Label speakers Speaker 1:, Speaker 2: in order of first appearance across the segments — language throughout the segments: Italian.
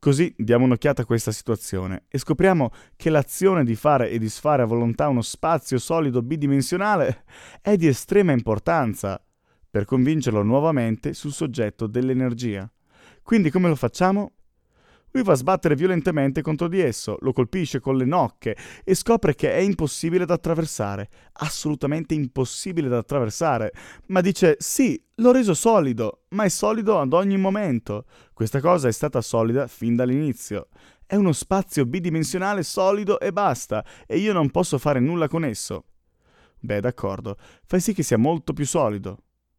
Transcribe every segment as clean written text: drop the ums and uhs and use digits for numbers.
Speaker 1: Così diamo un'occhiata a questa situazione e scopriamo che l'azione di fare e disfare a volontà uno spazio solido bidimensionale è di estrema importanza per convincerlo nuovamente sul soggetto dell'energia. Quindi come lo facciamo? Lui va a sbattere violentemente contro di esso, lo colpisce con le nocche e scopre che è impossibile da attraversare, assolutamente impossibile da attraversare, ma dice sì, l'ho reso solido, ma è solido ad ogni momento. Questa cosa è stata solida fin dall'inizio. È uno spazio bidimensionale solido e basta, e io non posso fare nulla con esso. Beh, d'accordo, fai sì che sia molto più solido.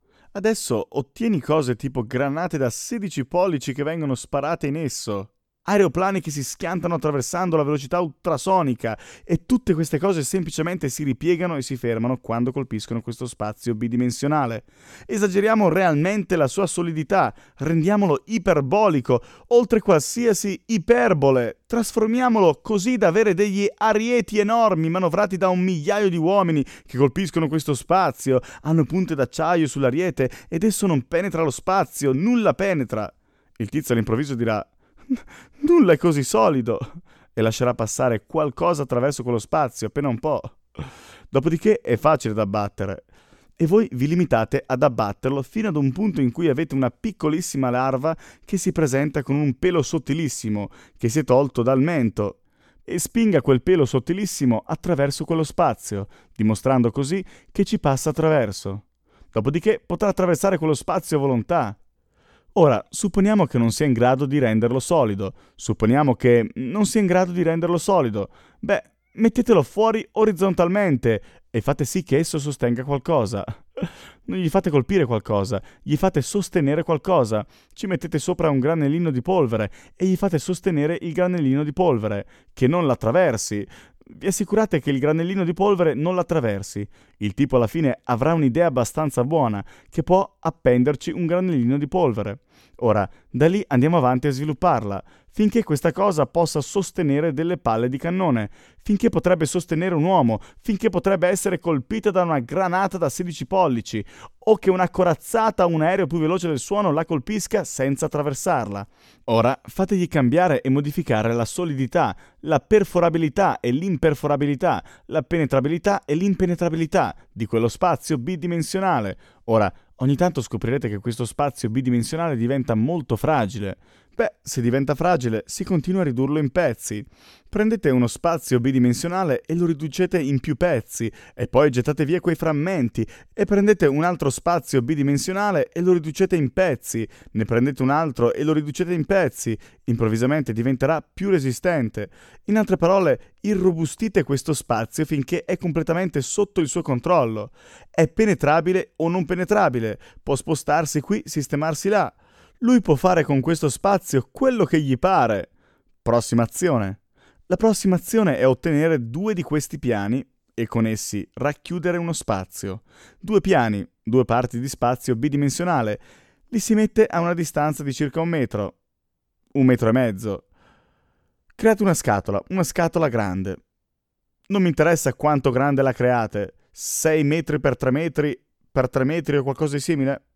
Speaker 1: Adesso ottieni cose tipo granate da 16 pollici che vengono sparate in esso, aeroplani che si schiantano attraversando la velocità ultrasonica e tutte queste cose semplicemente si ripiegano e si fermano quando colpiscono questo spazio bidimensionale. Esageriamo realmente la sua solidità, rendiamolo iperbolico, oltre qualsiasi iperbole. Trasformiamolo così da avere degli arieti enormi manovrati da 1 migliaio di uomini che colpiscono questo spazio, hanno punte d'acciaio sull'ariete ed esso non penetra lo spazio, nulla penetra. Il tizio all'improvviso dirà: nulla è così solido, e lascerà passare qualcosa attraverso quello spazio, appena un po'. Dopodiché è facile da abbattere, e voi vi limitate ad abbatterlo fino ad un punto in cui avete una piccolissima larva che si presenta con un pelo sottilissimo che si è tolto dal mento, e spinga quel pelo sottilissimo attraverso quello spazio, dimostrando così che ci passa attraverso. Dopodiché potrà attraversare quello spazio a volontà. Ora, supponiamo che non sia in grado di renderlo solido. Supponiamo che non sia in grado di renderlo solido. Beh, mettetelo fuori orizzontalmente e fate sì che esso sostenga qualcosa. Non gli fate colpire qualcosa, gli fate sostenere qualcosa. Ci mettete sopra un granellino di polvere e gli fate sostenere il granellino di polvere, che non l'attraversi. Vi assicurate che il granellino di polvere non l'attraversi. Il tipo alla fine avrà un'idea abbastanza buona, che può appenderci un granellino di polvere. Ora, da lì andiamo avanti a svilupparla, finché questa cosa possa sostenere delle palle di cannone, finché potrebbe sostenere un uomo, finché potrebbe essere colpita da una granata da 16 pollici, o che una corazzata o un aereo più veloce del suono la colpisca senza attraversarla. Ora fategli cambiare e modificare la solidità, la perforabilità e l'imperforabilità, la penetrabilità e l'impenetrabilità di quello spazio bidimensionale. Ora, ogni tanto scoprirete che questo spazio bidimensionale diventa molto fragile. Beh, se diventa fragile, si continua a ridurlo in pezzi. Prendete uno spazio bidimensionale e lo riducete in più pezzi, e poi gettate via quei frammenti, e prendete un altro spazio bidimensionale e lo riducete in pezzi, ne prendete un altro e lo riducete in pezzi, improvvisamente diventerà più resistente. In altre parole, irrobustite questo spazio finché è completamente sotto il suo controllo. È penetrabile o non penetrabile, può spostarsi qui, sistemarsi là. Lui può fare con questo spazio quello che gli pare. Prossima azione. La prossima azione è ottenere 2 di questi piani e con essi racchiudere uno spazio. 2 piani, 2 parti di spazio bidimensionale. Li si mette a una distanza di circa 1 metro, 1,5 metri. Create una scatola grande. Non mi interessa quanto grande la create, 6 metri per 3 metri o qualcosa di simile.